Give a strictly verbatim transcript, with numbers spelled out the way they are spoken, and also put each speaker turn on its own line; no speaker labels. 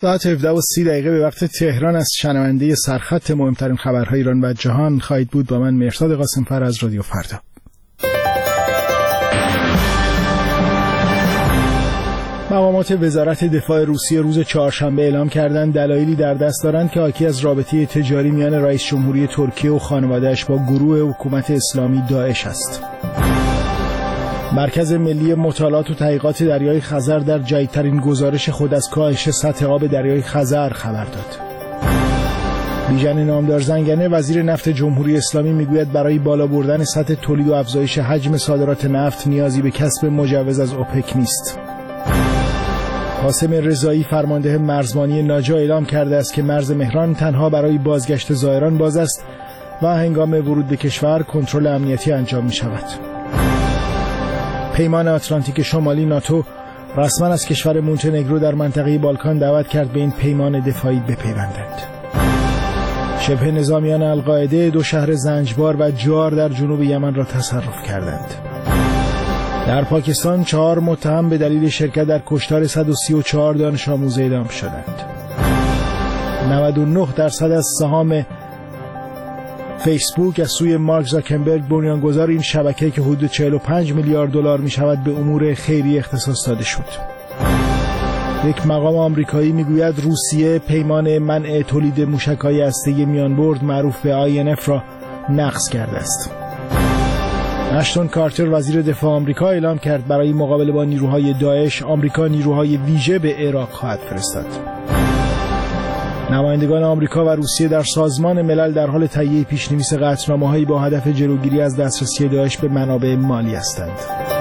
ساعت هفده و سی دقیقه به وقت تهران از شنونده سرخط مهمترین خبرهای ایران و جهان خواهید بود با من مهرداد قاسم‌فر از رادیو فردا. مقامات وزارت دفاع روسیه روز چهارشنبه اعلام کردند دلایلی در دست دارند که حاکی از رابطه تجاری میان رئیس جمهوری ترکیه و خانواده‌اش با گروه حکومت اسلامی داعش است. مرکز ملی مطالعات و تحقیقات دریای خزر در جدیدترین گزارش خود از کاهش سطح آب دریای خزر خبر داد. بیژن نامدار زنگنه وزیر نفت جمهوری اسلامی میگوید برای بالا بردن سطح تولید و افزایش حجم صادرات نفت نیازی به کسب مجوز از اوپک نیست. قاسم رضایی فرمانده مرزبانی ناجا اعلام کرده است که مرز مهران تنها برای بازگشت زائران باز است و هنگام ورود به کشور کنترل امنیتی انجام می شود. پیمان آتلانتیک شمالی ناتو رسما از کشور مونتنگرو در منطقه بالکان دعوت کرد به این پیمان دفاعی بپیوندند. شبه نظامیان القاعده دو شهر زنجبار و جار در جنوب یمن را تصرف کردند. در پاکستان چهار متهم به دلیل شرکت در کشتار صد و سی و چهار دانش آموز اعدام شدند. نود و نه درصد از سهام فیسبوک از سوی مارک زاکربرگ بنیانگذار این شبکه که حدود چهل و پنج میلیارد دلار می شود به امور خیریه اختصاص داده شد. یک مقام آمریکایی میگوید روسیه پیمان منع تولید موشک‌های هسته‌ای میانبرد معروف به آی ان اف را نقض کرده است. اشتون کارتر وزیر دفاع آمریکا اعلام کرد برای مقابله با نیروهای داعش آمریکا نیروهای ویژه به عراق خواهد فرستاد. نمایندگان آمریکا و روسیه در سازمان ملل در حال تهیه پیش‌نویس قطعنامه‌هایی با هدف جلوگیری از دسترسی داعش به منابع مالی هستند.